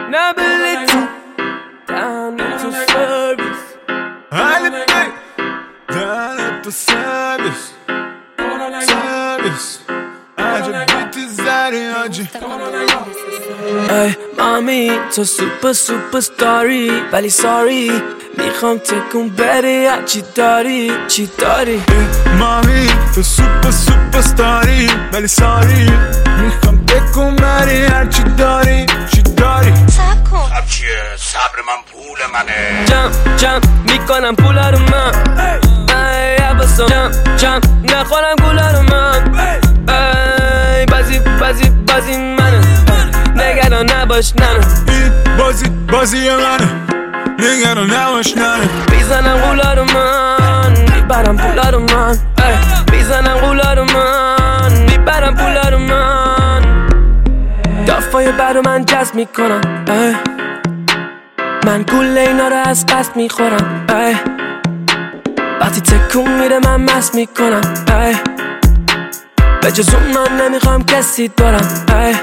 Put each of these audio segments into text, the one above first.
نه بلیتو دهنه تو سرویس حالی بی دهنه تو سرویس عجب بیتی زری آجی ای مامی تو سوپر ستاری ولی ساری میخوام تکون بری چی داری مامی تو سوپر ستاری ولی ساری میخوام تکون بری چی داری صبر کن خب چیه؟ صبر من پول منه جم میکنم پولا رو من ای عباسم جم نخورم گولا رو من ای بازی منه نگران نباش ننه این بازی منه نگران نباش ننه میزنم غولا رو من میبرم پولا رو من میزنم غولا رو من میبرم پولا رو من دافای برو من جذب میکنم من گوله اینا رو از قصد میخورم وقتی تکون میره من مست میکنم به جز اون من نمیخوام کسی دارم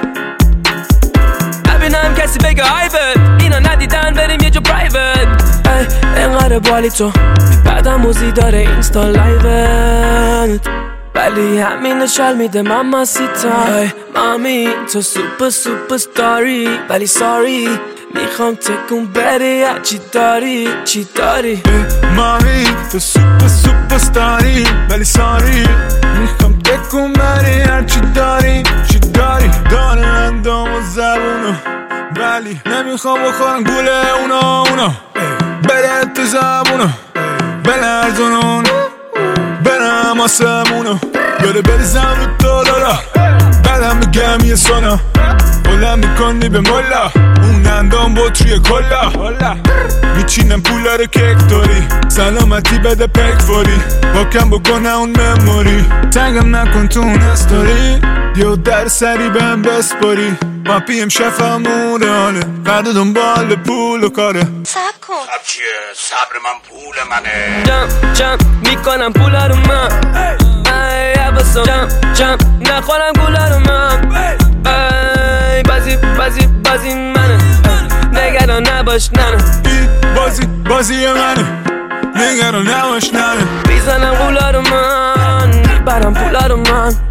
نبینم کسی بگه آیبت اینا ندیدن بریم یه جو پرایوت انقدر بالی تو بعدم موزی داره اینستا لایوت ولی همین نشال میده ماما سیتا مامی تو سوپر ستاری ولی ساری میخوام تکون بری چی داری مامی تو سوپر ستاری ولی ساری میخوام تکون بری چی داری داره اندام و زبونو ولی نمیخوام بخورم گوله اونا بره تو زبونو بلرزونو برم آسمونو بریزم رو تو دارا بعدم بگم یه سونا بلند میکنی به ملا اون اندام بطری کلا میچینم پولا رو کیک داری سلامتی بده پک فوری باکم بکنه اون مموری تنگم نکن تو اون استوری یه در سری بهم بسپاری ما پیم شفمون حاله فرد دنبال پول و کاره صبر کن خب چیه؟ صبر من پول منه جم میکنم پولا رو من ای عباسم جم نخورم گولا رو من ای بازی منه نگران نباش ننه این بازی منه نگران نباش ننه میزنم غولا رو من میبرم پولا رو من